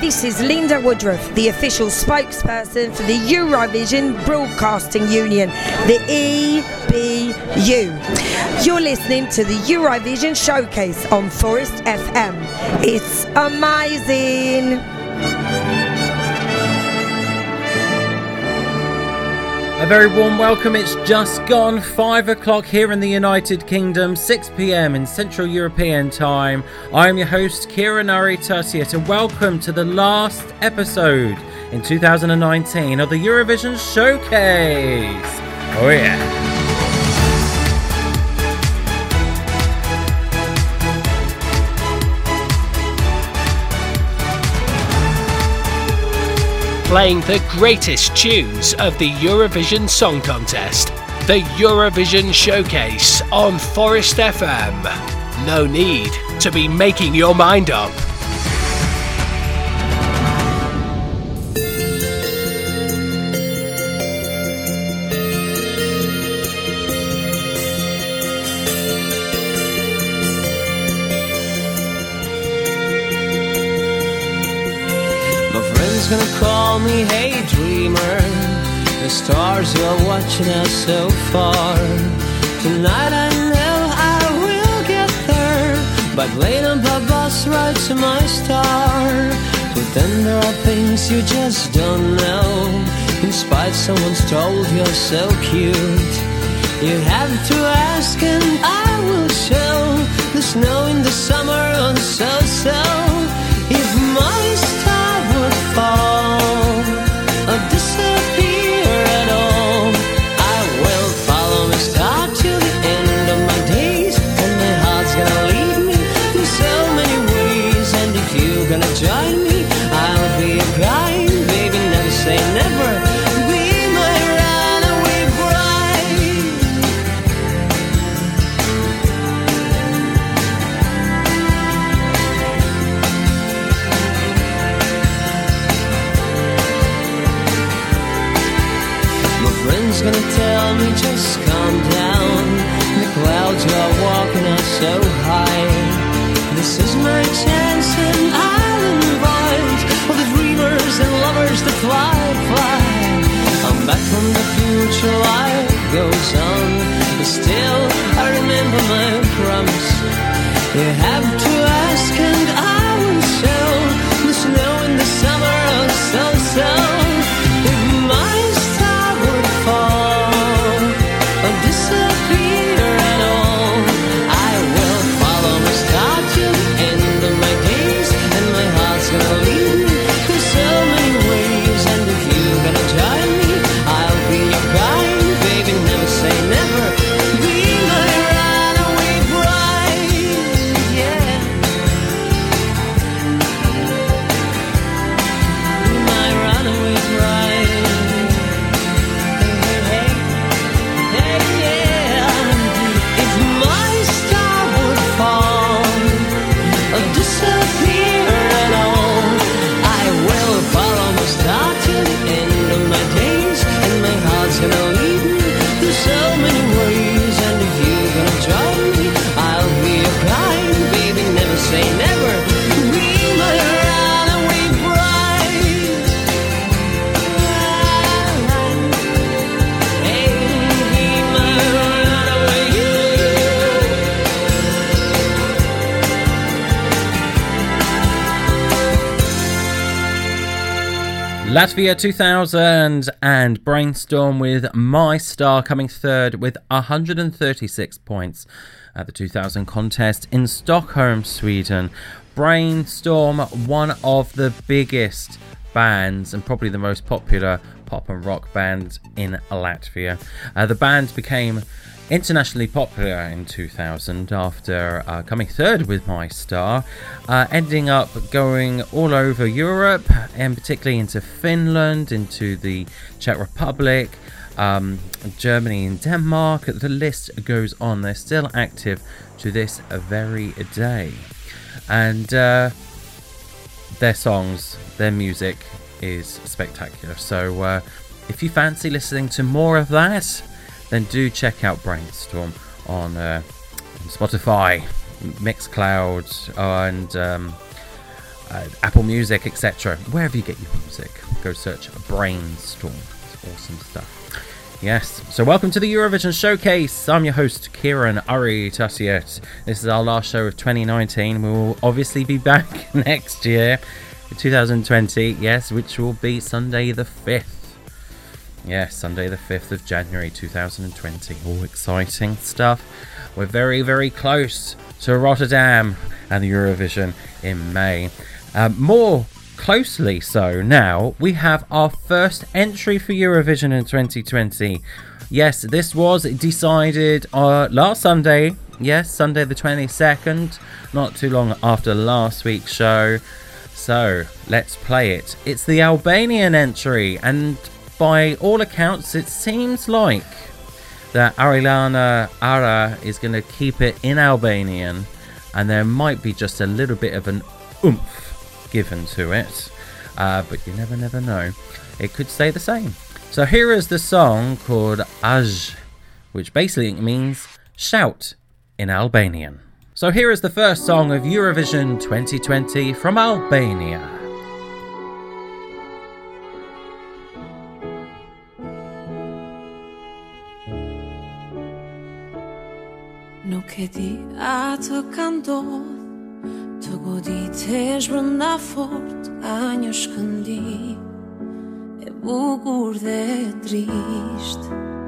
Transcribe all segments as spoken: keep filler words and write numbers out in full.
This is Linda Woodruff, the official spokesperson for the Eurovision Broadcasting Union, the E B U. You're listening to the Eurovision Showcase on Forest F M. It's amazing. A very warm welcome. It's just gone five o'clock here in the United Kingdom, six p.m. in Central European time. I am your host, Kira Nari-Tussiet, and welcome to the last episode in two thousand nineteen of the Eurovision Showcase. Oh yeah. Playing the greatest tunes of the Eurovision Song Contest, the Eurovision Showcase on Forest F M. No need to be making your mind up. Gonna call me hey dreamer. The stars are watching us so far. Tonight I know I will get there, but late on the bus right to my star. But then there are things you just don't know. In spite someone's told you're so cute, you have to ask and I will show. The snow in the summer on so-so. If my star would fall or disappear at all, I will follow my star till the end of my days. And my heart's gonna lead me in so many ways. And if you're gonna join me, I'll be a guide. Baby, never say never. Be my runaway bride. Friends gonna tell me just calm down. The clouds are walking up so high. This is my chance and I'll invite all the dreamers and lovers to fly, fly. I'm back from the future, life goes on, but still I remember my promise. You have to ask and I will show. The snow in the summer, oh so so. If my fall or disappear at all, I will follow my star till the end of my days. And my heart's gonna lead me in so many ways. And if you're gonna join me, I'll be your guide. Baby, never say never. Be my runaway bride, yeah. Be my runaway bride. Gonna lead me through so many ways. And if you're gonna join me, I'll be your guide. Baby, never say never. Be my runaway bride. Hey, be my runaway Latvia two thousand and Brainstorm with My Star coming third with one hundred thirty-six points at the two thousand contest in Stockholm, Sweden. Brainstorm, one of the biggest bands and probably the most popular pop and rock band in Latvia. Uh, the band became internationally popular in two thousand after uh, coming third with My Star, uh, ending up going all over Europe and particularly into Finland, into the Czech Republic, um, Germany and Denmark. The list goes on. They're still active to this very day, and uh, their songs, their music is spectacular. So uh, if you fancy listening to more of that, then do check out Brainstorm on uh, Spotify, Mixcloud, and um, uh, Apple Music, et cetera. Wherever you get your music, go search Brainstorm. It's awesome stuff. Yes, so welcome to the Eurovision Showcase. I'm your host, Kieran Uri Tassiet. This is our last show of twenty nineteen. We will obviously be back next year, two thousand twenty, yes, which will be Sunday the fifth. Yes, Sunday the fifth of January two thousand twenty. All exciting stuff. We're very, very close to Rotterdam and the Eurovision in May. Uh, more closely so now, we have our first entry for Eurovision in twenty twenty. Yes, this was decided uh, last Sunday. Yes, Sunday the twenty-second, not too long after last week's show. So let's play it. It's the Albanian entry, and by all accounts it seems like that Arilana Ara is going to keep it in Albanian, and there might be just a little bit of an oomph given to it, uh, but you never never know, it could stay the same. So here is the song called Aj, which basically means shout in Albanian. So here is the first song of Eurovision twenty twenty from Albania. Nuk e di ato ka ndodh të goditesh brënda fort ka një shkëndi e bukur dhe trisht.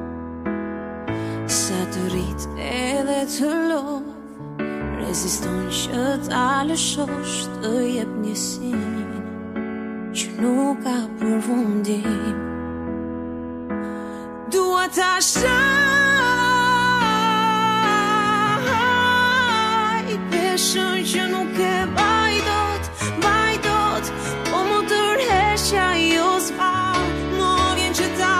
Sa të rrit edhe të lodh, reziston që ta lëshosh të jep njësin që nuk ka përfundim. Dua ta shaj peshën që nuk e baj dot, baj dot, po më tërheqja jo s'ba, më vjen që ta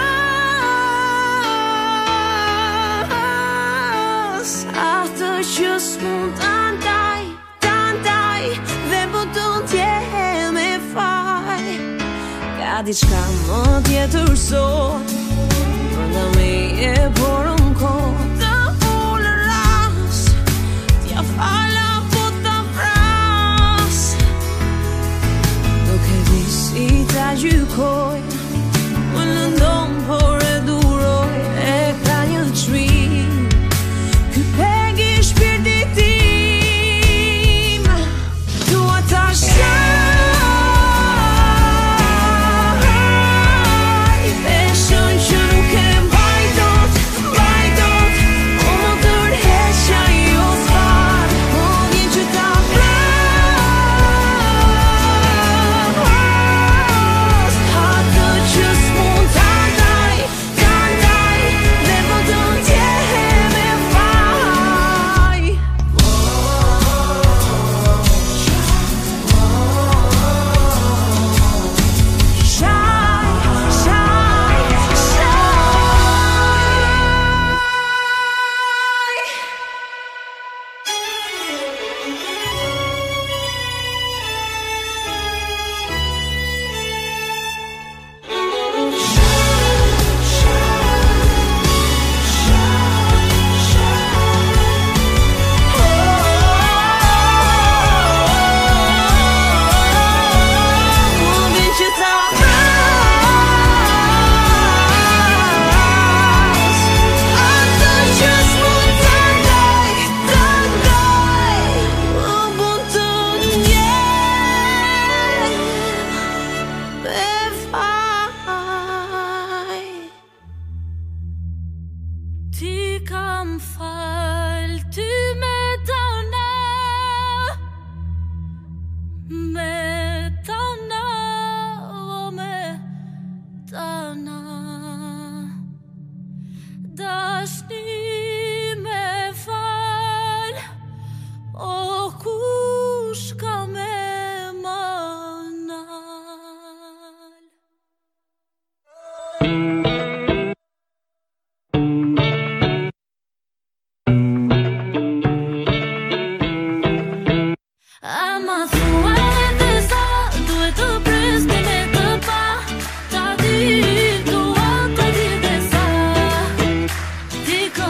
vras. Atë që s'mund ta ndaj, ta ndaj, dhe po të t'jem e faj. Ka diçka më tjetër sot, brënda meje por në kohë të ullë ras, t'ja fala po ta vras. Nuk e di si ta gjykoj, më lëndon por e duroj, e ka një çmim ky peg i shpirtit tim. Dua ta shaj peshën që nuk e mbaj dot, mbaj dot, po më tërheqja jo s'ka, po vjen që ta vras. Atë që s'mund ta ndaj, ta ndaj, dhe po të t'jem e faj. Shaj, shaj, Ti kam fal, ty me tana, me tana, o me tana. Dashni me fal, o kush ka me manal. Ama thua edhe sa duhet të presnin e të pa, ta di dua të di dhe sa ti ka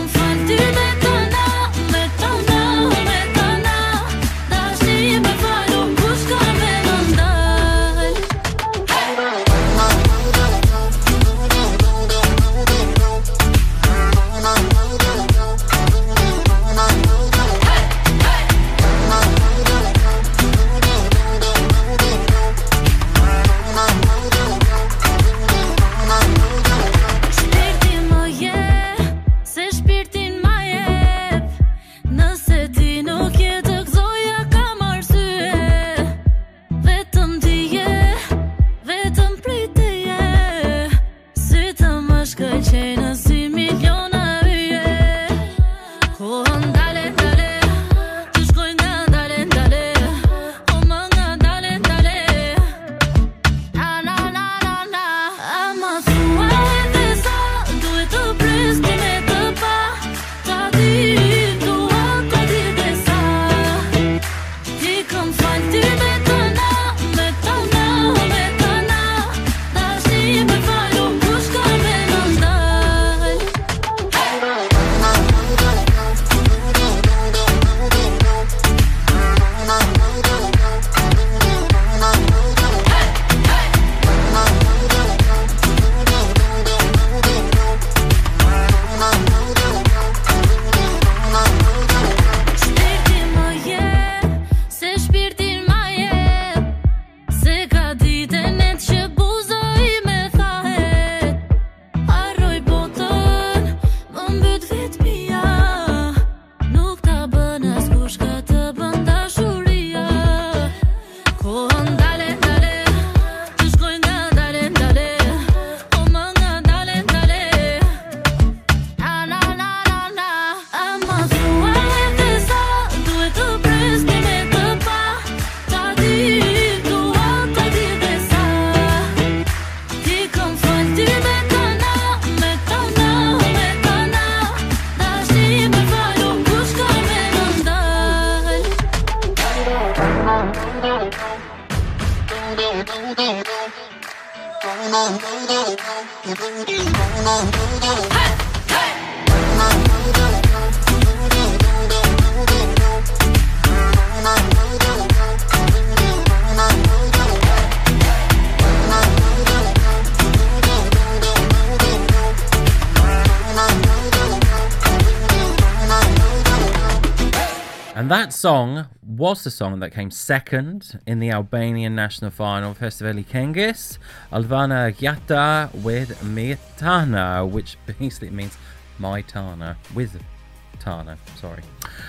And that song was the song that came second in the Albanian national final Festivali Këngës, Alvana Gjata with Mitana, which basically means my Tana, with Tana, sorry.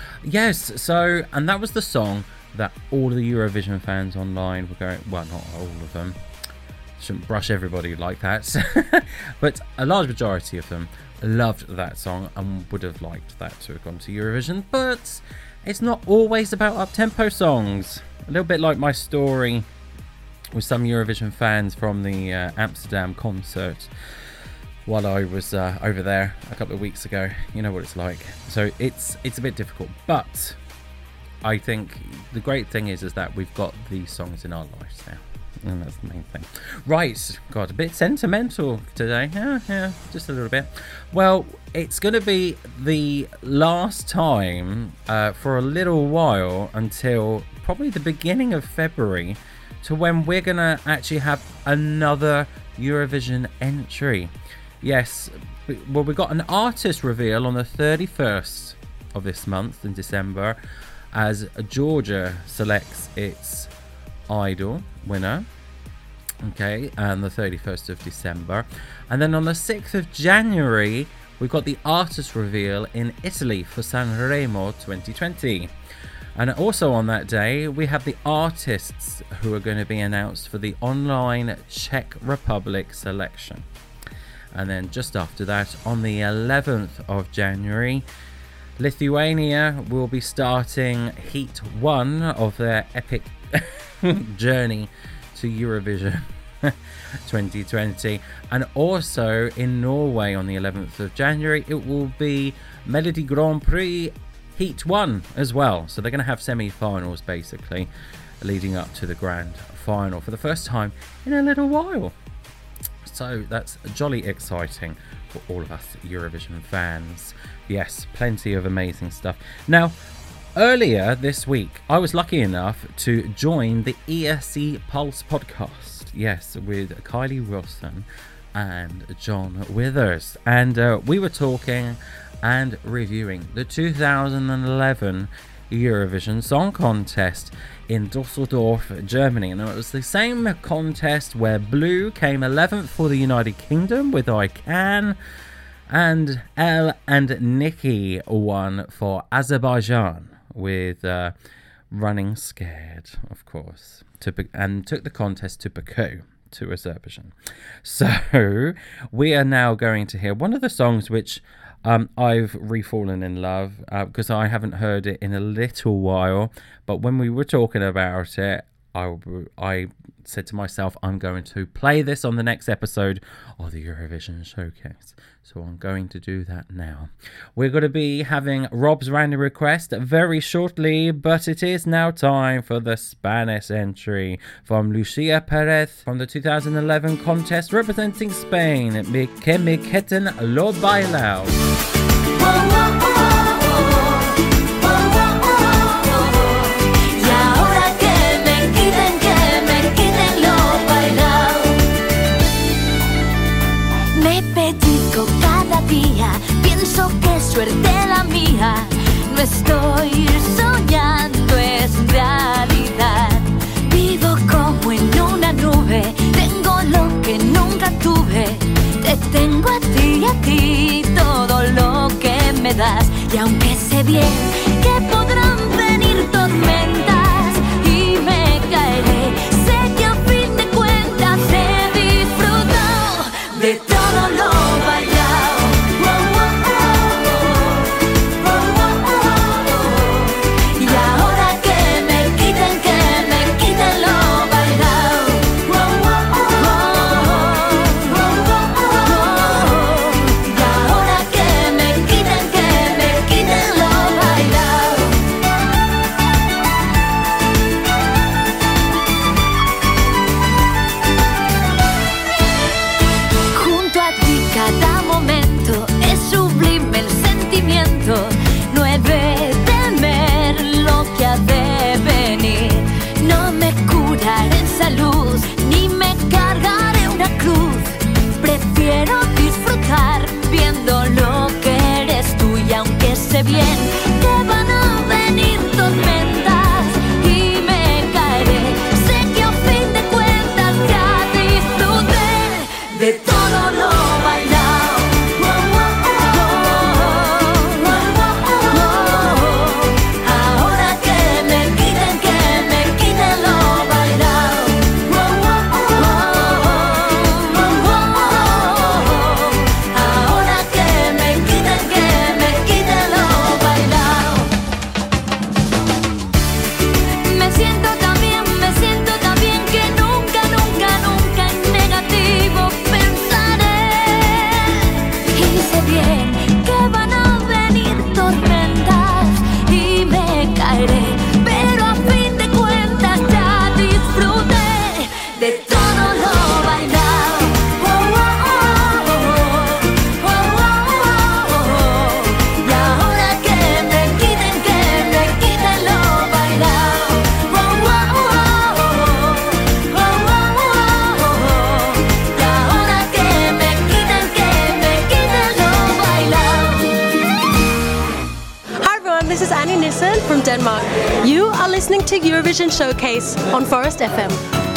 Yes, so, and that was the song that all the Eurovision fans online were going, well, not all of them, shouldn't brush everybody like that, but a large majority of them loved that song and would have liked that to have gone to Eurovision, but it's not always about up-tempo songs. A little bit like my story with some Eurovision fans from the uh, Amsterdam concert while I was uh, over there a couple of weeks ago. You know what it's like. So it's it's a bit difficult, but I think the great thing is is that we've got these songs in our lives now. And that's the main thing. Right, God, a bit sentimental today. Yeah, yeah, just a little bit. Well, it's going to be the last time uh, for a little while until probably the beginning of February to when we're going to actually have another Eurovision entry. Yes, well, we've got an artist reveal on the thirty-first of this month in December as Georgia selects its Idol winner, okay, and the thirty-first of December, and then on the sixth of January we've got the artist reveal in Italy for Sanremo twenty twenty, and also on that day we have the artists who are going to be announced for the online Czech Republic selection, and then just after that on the eleventh of January Lithuania will be starting Heat one of their epic journey to Eurovision twenty twenty, and also in Norway on the eleventh of January it will be Melodi Grand Prix Heat one as well, so they're going to have semi-finals basically leading up to the grand final for the first time in a little while, so that's jolly exciting for all of us Eurovision fans. Yes, plenty of amazing stuff. Now, earlier this week, I was lucky enough to join the E S C Pulse podcast, yes, with Kylie Wilson and John Withers, and uh, we were talking and reviewing the two thousand eleven Eurovision Song Contest in Dusseldorf, Germany, and it was the same contest where Blue came eleventh for the United Kingdom with I Can, and Elle and Nikki won for Azerbaijan with uh, Running Scared, of course, to be- and took the contest to Baku, to Azerbaijan. So we are now going to hear one of the songs which um, I've re-fallen in love uh, because I haven't heard it in a little while, but when we were talking about it, I, I said to myself, I'm going to play this on the next episode of the Eurovision Showcase. So I'm going to do that now. We're going to be having Rob's random request very shortly, but it is now time for the Spanish entry from Lucia Perez from the two thousand eleven contest representing Spain, Mi Que Me Quiten Lo Bailao. Pienso que suerte la mía, no estoy soñando, es realidad. Vivo como en una nube, tengo lo que nunca tuve. Te tengo a ti y a ti todo lo que me das. Y aunque sé bien que podrán venir tormentas y me caeré, sé que a fin de cuentas he disfrutado de todo lo bailado. hice bien, que van a venir tormentas y me caeré. Sé que a fin de cuentas ya disfruté de todo lo bailado. Ahora que me quiten, que me quiten lo bailado. Ahora que me quiten, que me quiten lo bailado. Me siento tan bien, me siento tan bien que nunca, nunca, nunca en negativo pensaré. Y sé bien que van a venir tormentas y me caeré, pero a fin de cuentas ya disfruté de todo lo bailado. Oh, oh, oh, oh, oh, oh. Y ahora que me quiten, que me quiten lo bailado. Oh, oh, oh, oh, oh, oh. Y ahora que me quiten, que me quiten lo bailado. Hi everyone, this is Annie Nissen from Denmark. You are listening to Eurovision Showcase on Forest F M.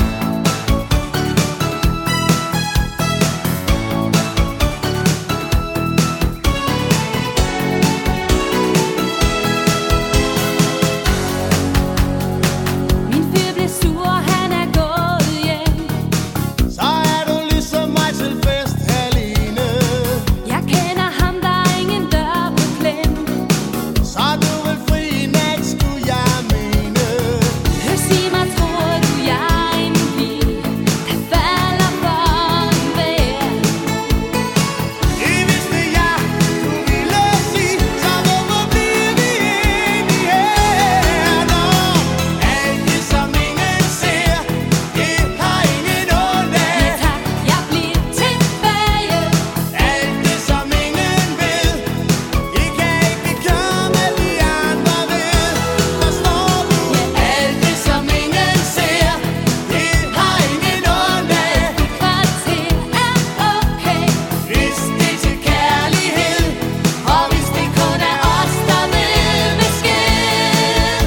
Min fyr blev sur, han er gået hjem. Så er du ligesom mig til fest, Helene. Jeg kender ham, der er ingen dør på klem. Så du vil fri i nat, skulle jeg mene. Hør, sig mig, tror du, jeg er en pige, der falder for en vejr? Det vidste jeg, du ville sige. Så hvorfor bliver vi enige her? Nå, alt det som ingen ser, det har ingen ondt Ja af. tak, jeg bliver tilbage. Alt det som ingen ved, det kan ikke komme de andre ved. Forstår du? Alt det som ingen ser, det har ingen ondt af. Kvarter er okay. Hvis det er til kærlighed, og hvis det kun er os, der ved besked.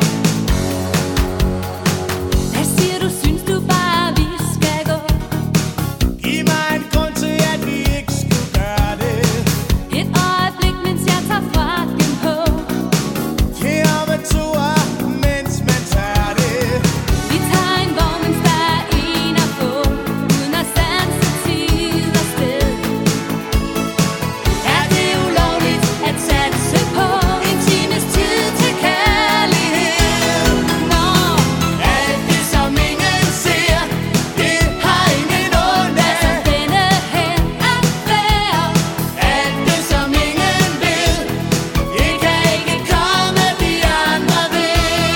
Hvad siger du, synes du bare, vi skal gå? Giv mig en grund til, at vi ikke skulle gøre det. Et øjeblik, mens jeg tager frakken på. Her med toer, mens man tager det. Vi tager en vogn, mens der er en at få, uden at standse tid og sted. Er det ulovligt at satse på en times tid til kærlighed? Nå, Alt det som ingen ser, det har ingen ondt af. denne her affære. Alt det som ingen ved, det kan ikke komme de andre ved.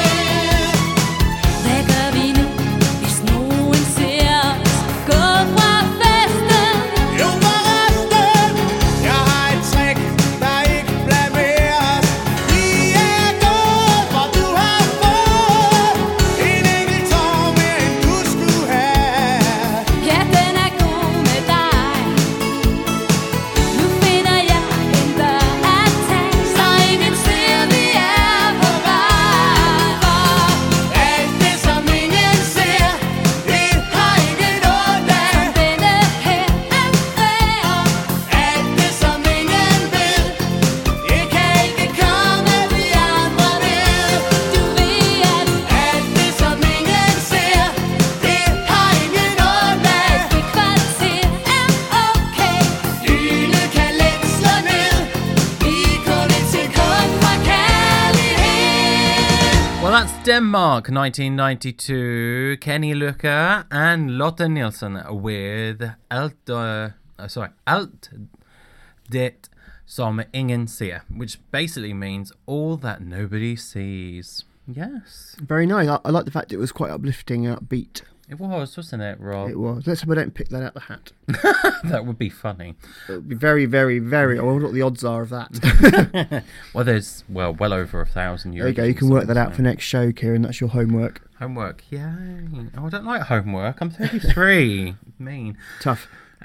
Hvad gør vi nu, hvis nogen ser os gå fra festen? Jo forresten, jeg har et trick, der ikke blamerer os. Vi er gået, for du har fået en enkelt tår mere, end du skulle have. Ja, den er god med dig. Nu finder jeg en dør at tage, så ingen ser, vi er på vej. For Alt det som ingen ser, det har ingen ondt af. denne her affære. Alt det som ingen ved, det kan ikke komme de andre ved. Du ved, at Alt det som ingen ser, det har ingen ondt af. et kvarter er okay. Lynet kan let slå ned, vi er kun et sekund fra kærlighed. Well, that's Denmark, nineteen ninety-two. Kenny Luca and Lotte Nielsen with Alt, uh, uh, sorry, Alt det som ingen ser, which basically means all that nobody sees. Yes, Very nice. I, I like the fact it was quite uplifting, upbeat. it was, wasn't it, Rob? It was. Let's hope I don't pick that out the hat. That would be funny. It would be very, very, very. I wonder what the odds are of that. Well, there's, well, well over a thousand euros. There you go. You can work that out for next show, Kieran. That's your homework. Homework, yay. Oh, I don't like homework. I'm thirty-three. Mean. Tough.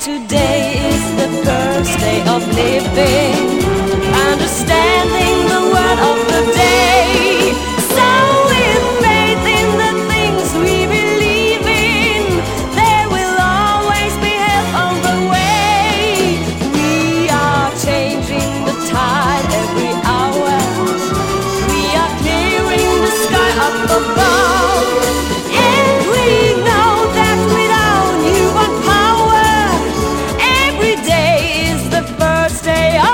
today is the first day of living, understanding the word of the day. So with faith in the things we believe in, there will always be help on the way. We are changing the tide every hour. We are clearing the sky up above. And we know that without you on power, every day is the first day of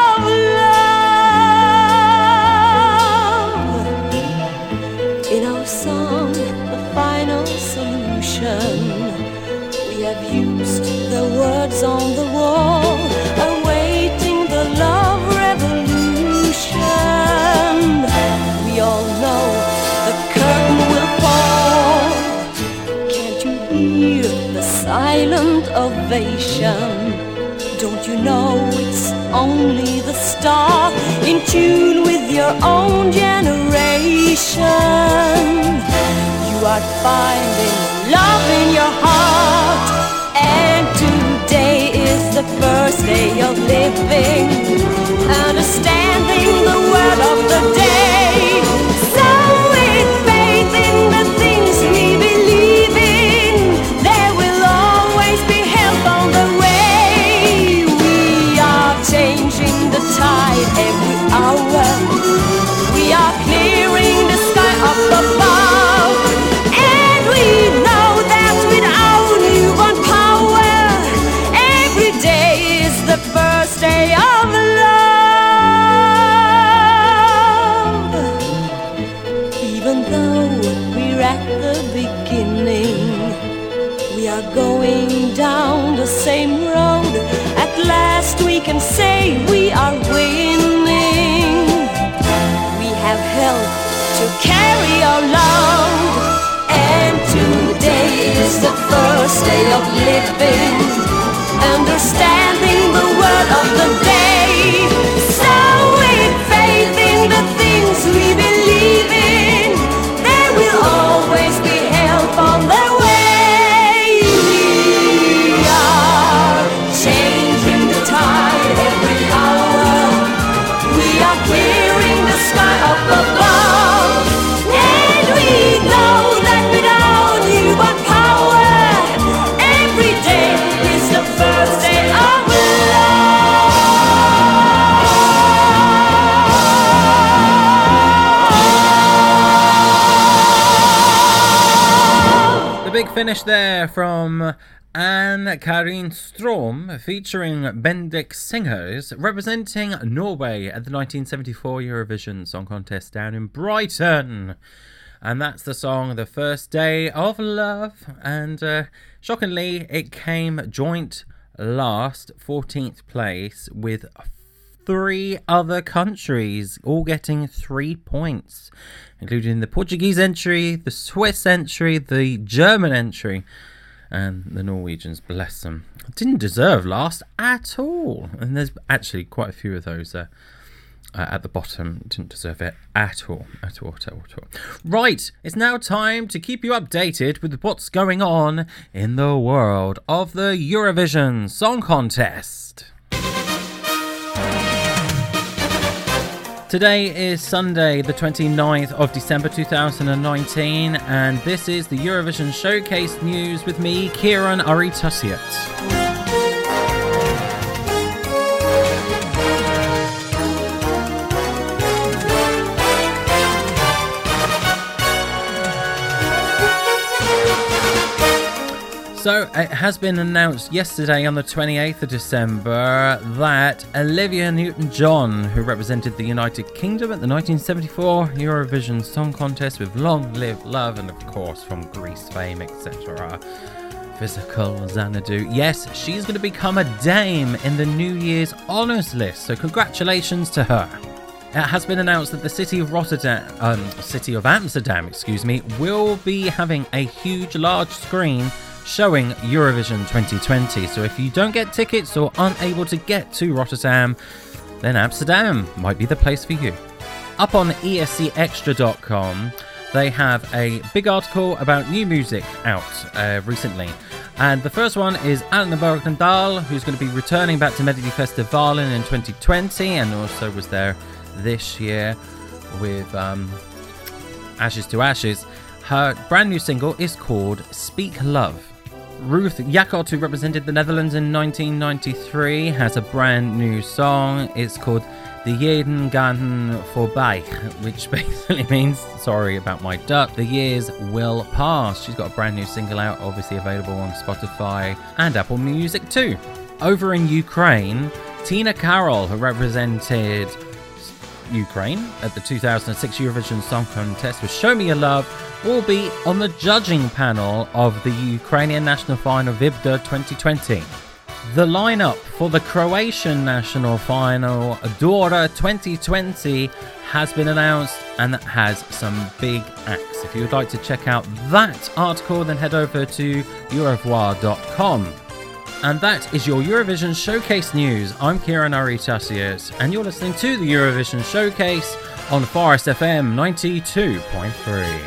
love. In our song, the final solution, we have used the words on the wall, awaiting the love revolution. We all know the curtain will fall. Can't you hear the silent ovation? Don't you know it's only the star in tune with your own generation? You are finding love in your heart, and today is the first day of living, understanding the word of the day. So with faith in the things we believe in, there will always be help on the way. We are changing the tide every hour. We are clearing the sky up above. And we know that without you on power, every day is the first day of love. Even though we're at the beginning, we are going down the same road. At last we can say we are winning. We have help to carry our load, and today is the first day of living, understanding the word of the day. So with faith in the things we believe in, there will always be help on the way. We are changing the tide every hour. We are clearing the sky up above. And we know that without you on power, every day is the first day of love. The big finish there from Anne-Karin Strom, featuring Bendik Singers, representing Norway at the nineteen seventy-four Eurovision Song Contest down in Brighton. And that's the song The First Day of Love. And uh, shockingly, it came joint last, fourteenth place, with three other countries all getting three points, including the Portuguese entry, the Swiss entry, the German entry, and the Norwegians, bless them, didn't deserve last at all. And there's actually quite a few of those uh, uh, at the bottom didn't deserve it at all, at all, at all, at all. Right, it's now time to keep you updated with what's going on in the world of the Eurovision Song Contest. Today is Sunday, the twenty-ninth of December two thousand nineteen, and this is the Eurovision Showcase News with me, Kieran Aritosiot. So, it has been announced yesterday on the twenty-eighth of December that Olivia Newton-John, who represented the United Kingdom at the nineteen seventy-four Eurovision Song Contest with Long Live Love and, of course, from Grease fame, et cetera, Physical, Xanadu. Yes, she's going to become a dame in the New Year's Honours List, so congratulations to her. It has been announced that the city of Rotterdam, um, city of Amsterdam, excuse me, will be having a huge, large screen showing Eurovision twenty twenty. So if you don't get tickets or unable to get to Rotterdam, then Amsterdam might be the place for you. Up on E S C extra dot com, they have a big article about new music out uh, recently. And the first one is Anna Bergendahl, who's going to be returning back to Melodifestivalen in twenty twenty and also was there this year with um, Ashes to Ashes. Her brand new single is called Speak Love. Ruth Jacot, who represented the Netherlands in nineteen ninety-three, has a brand new song. It's called De Jaren gaan voorbij, which basically means, sorry about my Dutch, the years will pass. She's got a brand new single out, obviously available on Spotify and Apple Music too. Over in Ukraine, Tina Karol, who represented Ukraine at the two thousand six Eurovision Song Contest with Show Me Your Love, will be on the judging panel of the Ukrainian national final Vibda twenty twenty. The lineup for the Croatian national final Dora twenty twenty has been announced and that has some big acts. If you would like to check out that article, then head over to eurovoix dot com. And that is your Eurovision Showcase news. I'm Kieran Aritasius, and you're listening to the Eurovision Showcase on Forest F M ninety-two point three.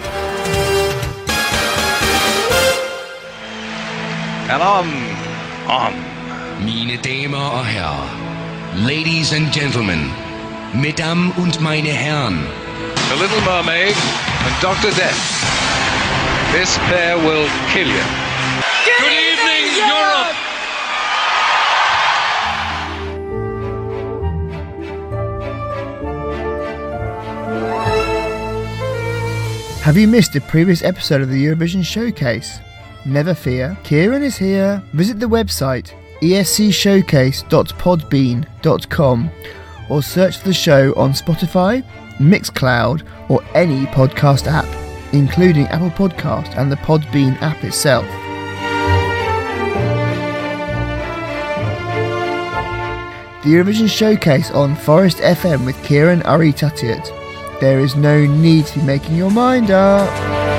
And on, on. Meine Damen und Herren, Ladies and Gentlemen, Mesdames und meine Herren. The Little Mermaid and Doctor Death. This pair will kill you. Good, Good evening, evening, Europe! Have you missed a previous episode of the Eurovision Showcase? Never fear, Kieran is here. Visit the website e s c showcase dot podbean dot com or search for the show on Spotify, Mixcloud or any podcast app, including Apple Podcast and the Podbean app itself. The Eurovision Showcase on Forest F M with Kieran Aritatiat. There is no need to be making your mind up.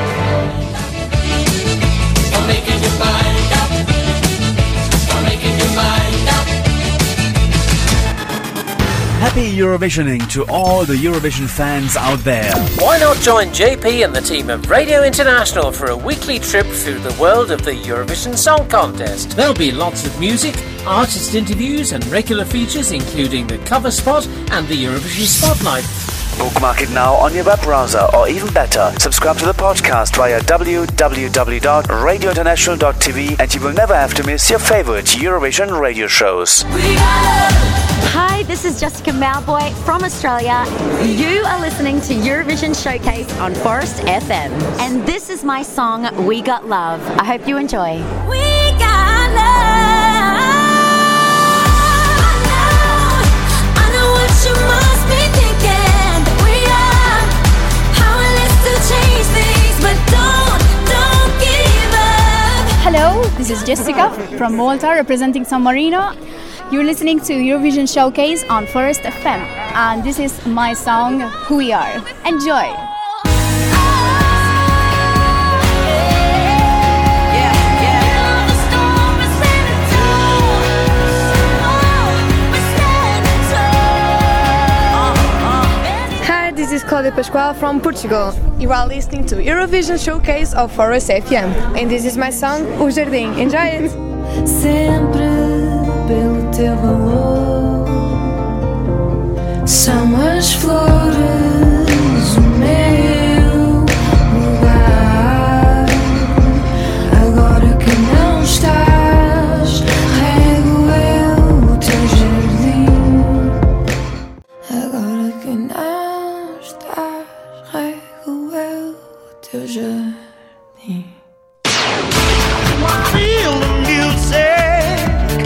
Happy Eurovisioning to all the Eurovision fans out there. Why not join J P and the team of Radio International for a weekly trip through the world of the Eurovision Song Contest? There'll be lots of music, artist interviews and regular features including the cover spot and the Eurovision Spotlight. Bookmark it now on your web browser, or even better, subscribe to the podcast via w w w dot radio international dot t v and you will never have to miss your favorite Eurovision radio shows. Hi, this is Jessica Mauboy from Australia. You are listening to Eurovision Showcase on Forest F M. And this is my song, We Got Love. I hope you enjoy. We got love. I know what you must be thinking. We are powerless to change things, but don't, don't give up. Hello, this is Jessica from Malta representing San Marino. You're listening to Eurovision Showcase on Forest F M, and this is my song, Who We Are. Enjoy! Hi, this is Claudia Pascoal from Portugal. You are listening to Eurovision Showcase of Forest F M, and this is my song, O Jardim. Enjoy it! Sempre pelo teu valor são as flores o meu lugar. Agora que não estás, rego eu o teu jardim. Agora que não estás, rego eu o teu jardim. Feel the music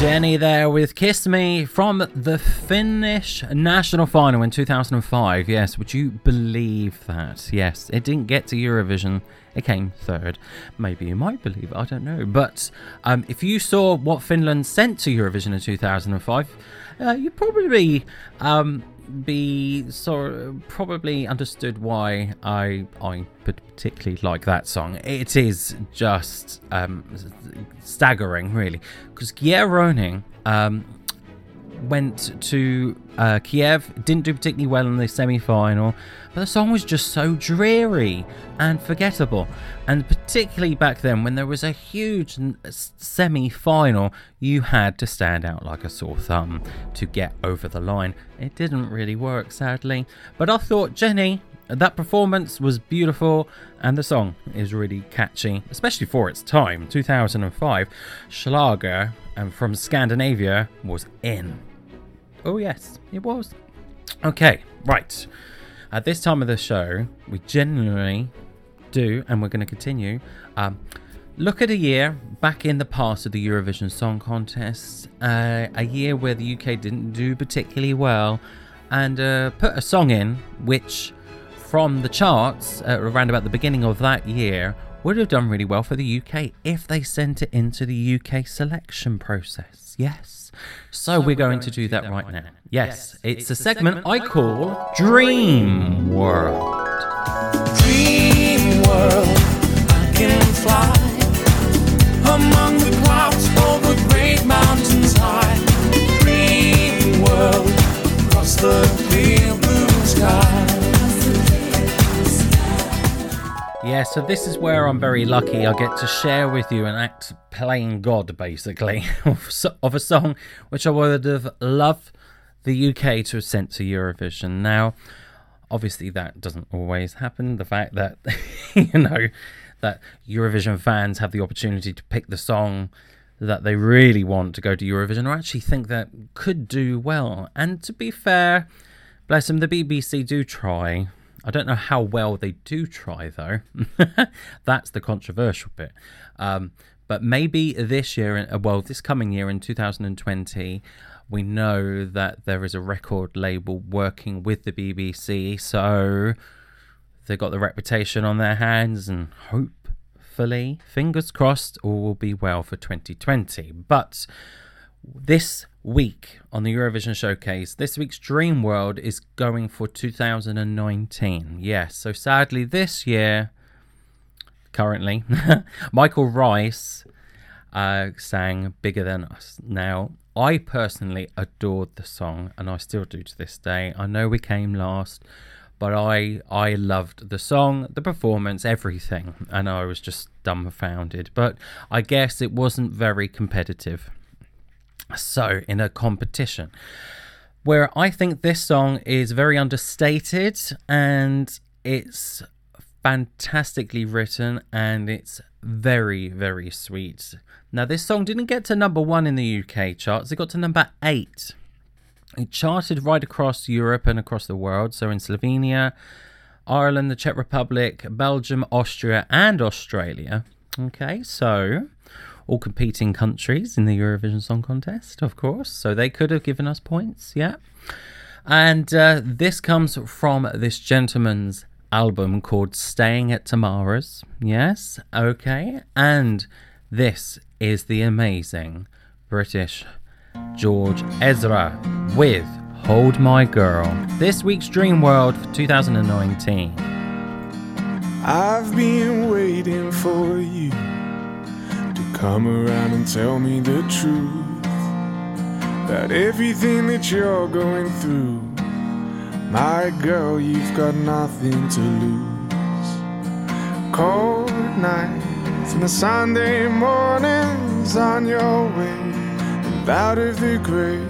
Jenny there with Kiss Me from the Finnish national final in two thousand five. Yes, would you believe that? Yes, it didn't get to Eurovision. It came third. Maybe you might believe it, I don't know. But um, if you saw what Finland sent to Eurovision in two thousand five, uh, you'd probably um, be sort of probably understood why I I particularly like that song. It is just um, staggering, really, because Gia Roning um, went to uh, Kiev, didn't do particularly well in the semi-final, but the song was just so dreary and forgettable. And particularly back then, when there was a huge semi-final, you had to stand out like a sore thumb to get over the line. It didn't really work, sadly. But I thought, Jenny, that performance was beautiful, and the song is really catchy, especially for its time. two thousand five, Schlager and from Scandinavia was in. Oh yes, it was. Okay, right. At this time of the show, we genuinely do, and we're going to continue, um, look at a year back in the past of the Eurovision Song Contest, uh, a year where the U K didn't do particularly well, and uh, put a song in which, from the charts, uh, around about the beginning of that year, would have done really well for the U K if they sent it into the U K selection process. Yes. So, so we're, we're going, going to do that, do that right, right now. now. Yes, yes, it's, it's a segment, segment I call Dream World. Dream World, I can fly among the clouds over great mountains high. Dream World, across the clear blue sky. Yeah, so this is where I'm very lucky. I get to share with you and act playing God, basically, of a song which I would have loved the U K to have sent to Eurovision. Now, obviously that doesn't always happen. The fact that, you know, that Eurovision fans have the opportunity to pick the song that they really want to go to Eurovision, or actually think that could do well. And to be fair, bless them, the B B C do try. I don't know how well they do try, though. That's the controversial bit. Um, but maybe this year, well, this coming year in two thousand twenty, we know that there is a record label working with the B B C, so they've got the reputation on their hands, and hopefully, fingers crossed, all will be well for twenty twenty. But this week on the Eurovision Showcase, this week's Dream World is going for two thousand nineteen. Yes, so sadly this year, currently, Michael Rice uh, sang Bigger Than Us. Now, I personally adored the song, and I still do to this day. I know we came last, but I I loved the song, the performance, everything, and I was just dumbfounded. But I guess it wasn't very competitive. So, in a competition where I think this song is very understated, and it's fantastically written, and it's very, very sweet. Now, this song didn't get to number one in the U K charts. It got to number eight. It charted right across Europe and across the world. So in Slovenia, Ireland, the Czech Republic, Belgium, Austria, and Australia. Okay, so all competing countries in the Eurovision Song Contest, of course. So they could have given us points, yeah. And uh, this comes from this gentleman's album called Staying at Tamara's. Yes, okay. And this is the amazing British George Ezra with Hold My Girl. This week's Dream World for two thousand nineteen. I've been waiting for you come around and tell me the truth about everything that you're going through. My girl, you've got nothing to lose. Cold nights and the Sunday mornings on your way and out of the grave.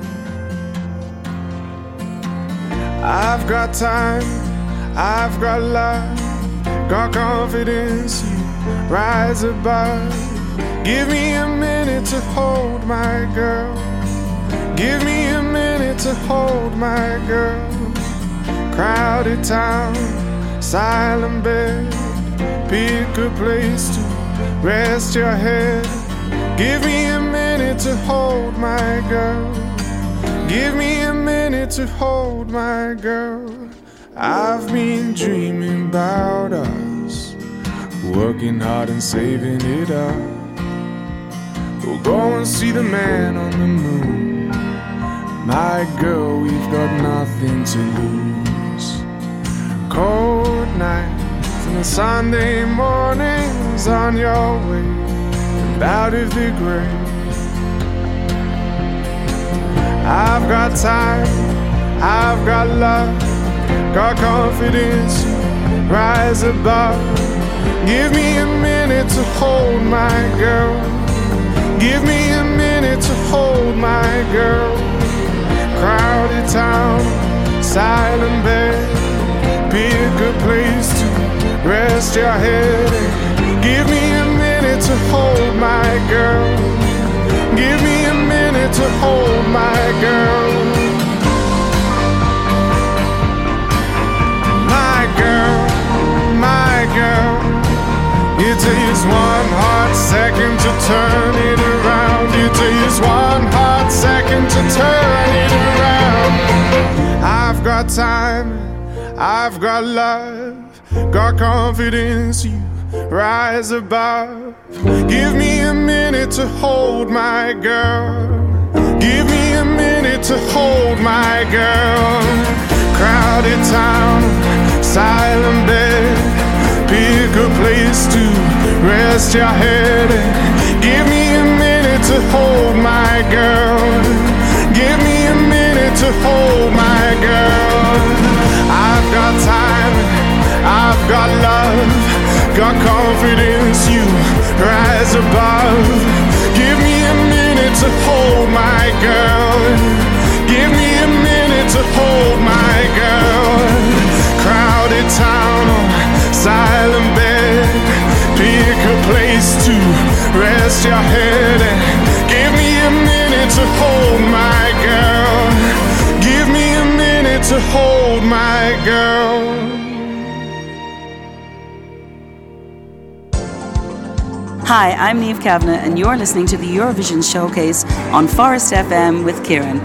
I've got time, I've got love, got confidence, you rise above. Give me a minute to hold my girl. Give me a minute to hold my girl. Crowded town, silent bed. Pick a place to rest your head. Give me a minute minute to hold my girl. Give me a minute to hold my girl. I've been dreaming about us, working hard and saving it up. We'll go and see the man on the moon. My girl, we've got nothing to lose. Cold nights and Sunday mornings on your way and out of the grave. I've got time, I've got love, got confidence, rise above. Give me a minute to hold my girl. Give me a minute to hold my girl. Crowded town, silent bed, pick a place to rest your head. Give me a minute to hold my girl. Give me a minute to hold my girl. My girl, my girl. It takes one hot second to turn it around. It takes one hot second to turn it around. I've got time, I've got love, got confidence, you rise above. Give me a minute to hold my girl. Give me a minute to hold my girl. Crowded town, silent bed, pick a place to rest your head. Give me a minute to hold my girl. Give me a minute to hold my girl. I've got time, I've got love, got confidence, you rise above. Give me a minute to hold my girl. Give me a minute to hold my girl. Crowded town, silent bed, pick a place to rest your head. Give me a minute to hold my girl. Give me a minute to hold my girl. Hi, I'm Niamh Kavanagh, and you're listening to the Eurovision Showcase on Forest F M with Kieran.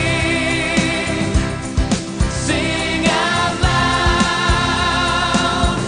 Sing out loud.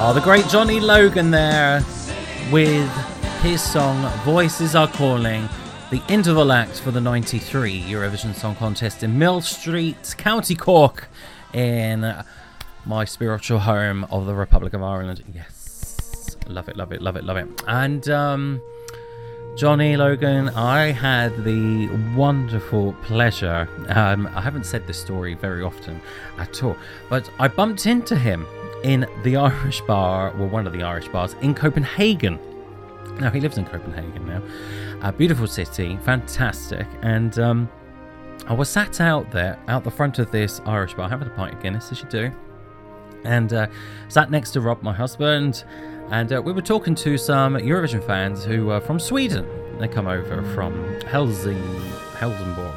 Oh, the great Johnny Logan there with his song Voices Are Calling, the interval act for the ninety-three Eurovision Song Contest in Mill Street, County Cork, in my spiritual home of the Republic of Ireland. Yes, love it, love it, love it, love it. And um, Johnny Logan, I had the wonderful pleasure, um, I haven't said this story very often at all, but I bumped into him in the Irish bar, well, one of the Irish bars in Copenhagen. Now, he lives in Copenhagen now. A beautiful city, fantastic. And um, I was sat out there, out the front of this Irish bar, having a pint of Guinness, as you do. And uh, sat next to Rob, my husband. And uh, we were talking to some Eurovision fans who were from Sweden. They come over from Helsing, Helsingborg.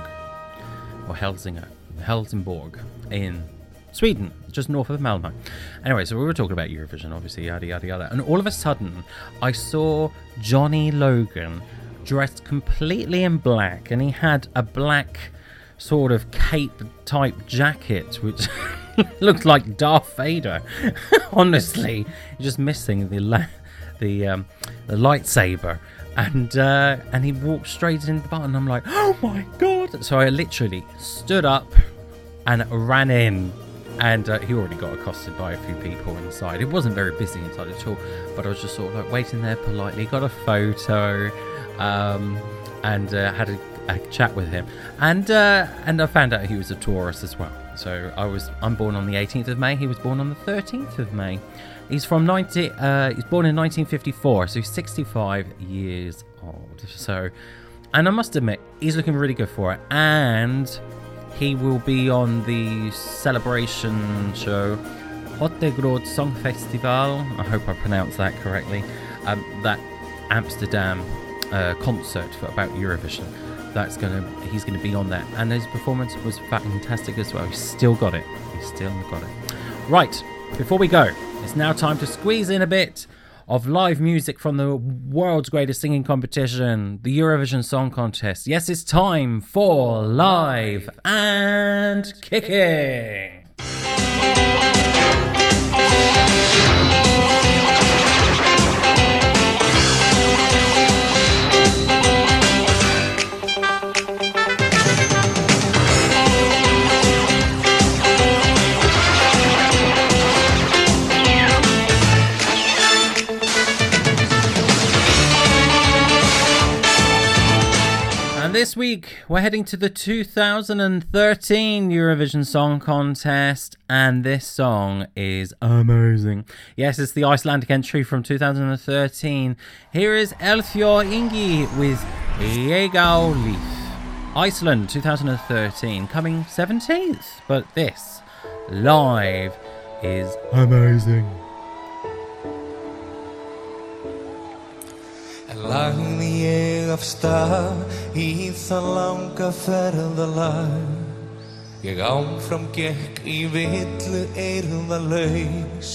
Or Helsinger. Helsingborg in Sweden, just north of Malmö. Anyway, so we were talking about Eurovision, obviously, yada, yada, yada. And all of a sudden, I saw Johnny Logan dressed completely in black. And he had a black sort of cape-type jacket, which looked like Darth Vader. Honestly, just missing the la- the um, the lightsaber. And uh, and he walked straight into the bar. And I'm like, oh my God. So I literally stood up and ran in. And uh, he already got accosted by a few people inside. It wasn't very busy inside at all, but I was just sort of like waiting there politely, got a photo, um, and uh, had a, a chat with him. And uh, and I found out he was a Taurus as well. So I was I'm born on the eighteenth of May. He was born on the thirteenth of May. He's from ninety. Uh, he's born in nineteen fifty-four, so he's sixty-five years old. So, and I must admit, he's looking really good for it. And he will be on the celebration show, Hottegrod Song Festival. I hope I pronounced that correctly. Um, that Amsterdam uh, concert for, about Eurovision. That's gonna. He's gonna be on that, and his performance was fantastic as well. He's still got it. He's still got it. Right. Before we go, it's now time to squeeze in a bit of live music from the world's greatest singing competition, the Eurovision Song Contest. Yes, it's time for Live and Kicking. This week, we're heading to the two thousand thirteen Eurovision Song Contest, and this song is amazing. Yes, it's the Icelandic entry from two thousand thirteen. Here is Elfjord Ingi with Ég á líf. Iceland two thousand thirteen, coming seventeenth, but this live is amazing. Lagði ég af stað í það langa ferðalag. Ég áfram gekk í villu eirðalaus.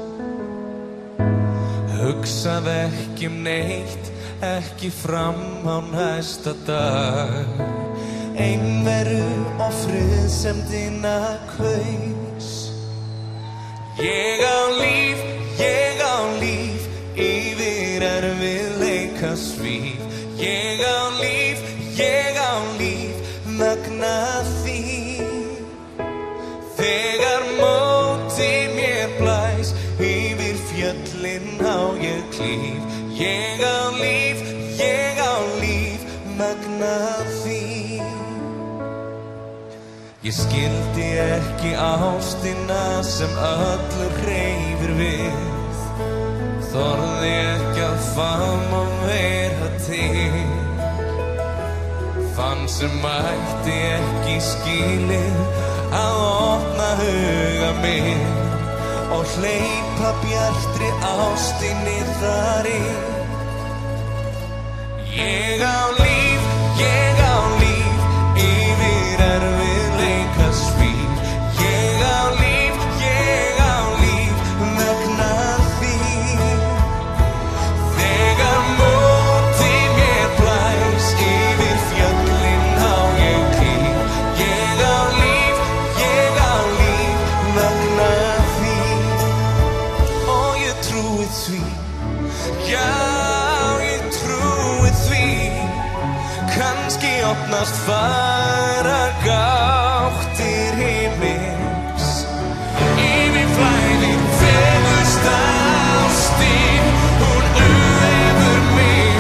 Hugsaði ekki um neitt, ekki fram á næsta dag. Einveru og friðsemdina kaus. Ég á líf, ég á líf, yfir erfiðleika svíf. Ég á líf, ég á líf, vegna þín. Þegar móti mér blæs, yfir fjöllin á ég klíf. Ég á líf, ég á líf, vegna þín. Ég skildi ekki ástina sem öllu hreyfir við. Þorði ekki að faðma og vera til. Fann sem mætti ekki skilið að opna huga minn og hleypa bjartri ástinni þar inn. Ég á líf, ég á líf, yfir erfiðleika svíf. Ég á líf, ég á líf, vegna þín. Þegar móti mér blæs, yfir fjöllin á ég klíf. Ég á líf, ég á líf, vegna þín. Og ég opnast fara gáttir himins Yfir flæðir fegursta ástin Hún umvefur mig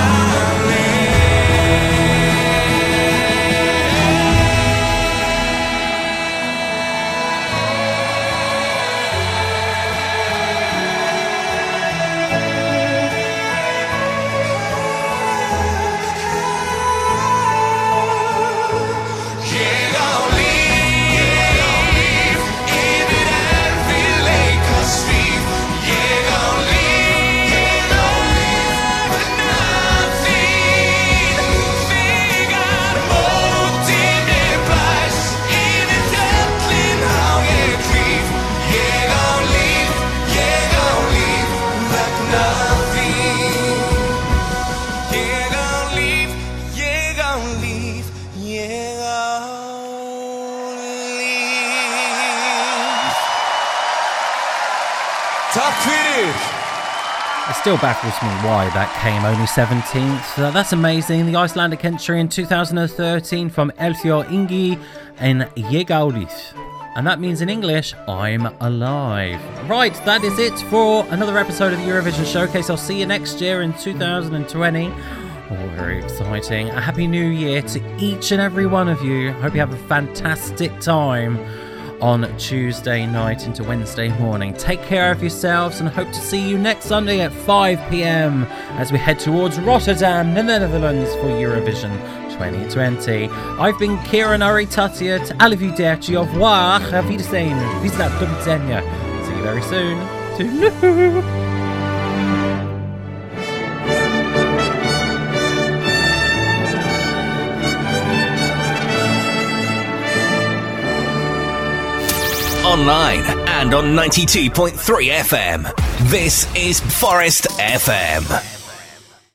It still baffles me why that came only seventeenth. Uh, that's amazing. The Icelandic entry in two thousand thirteen from Elfjör Ingi and Yegaulith. And that means in English, I'm alive. Right, that is it for another episode of the Eurovision Showcase. I'll see you next year in two thousand twenty. Oh, very exciting. A happy new year to each and every one of you. Hope you have a fantastic time on Tuesday night into Wednesday morning. Take care of yourselves and hope to see you next Sunday at five p.m. as we head towards Rotterdam, the Netherlands for Eurovision twenty twenty. I've been Kieran Urry-Tuttiett. Arrivederci, au revoir, auf Wiedersehen, Visla do widzenia. See you very soon. Toodaloo. Online and on ninety-two point three F M. This is Forest F M.